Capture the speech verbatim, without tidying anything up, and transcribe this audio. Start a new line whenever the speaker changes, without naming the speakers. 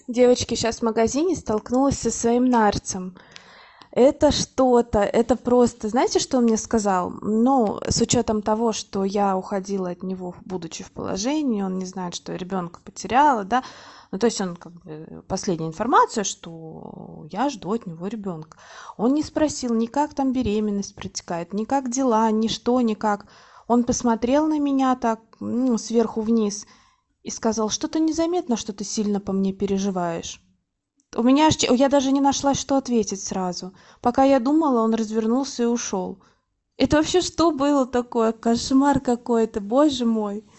Девочки, сейчас в магазине столкнулась со своим нарцем. Это что-то, это просто... Знаете, что он мне сказал? Ну, с учетом того, что я уходила от него, будучи в положении, он не знает, что я ребенка потеряла, да. Ну, то есть он как бы последняя информация, что я жду от него ребенка. Он не спросил ни как там беременность протекает, ни как дела, ни что, ни как. Он посмотрел на меня так, ну, сверху вниз и сказал, что-то незаметно, что ты сильно по мне переживаешь. У меня аж, я даже не нашла, что ответить сразу. Пока я думала, он развернулся и ушел. Это вообще что было такое? Кошмар какой-то, боже мой.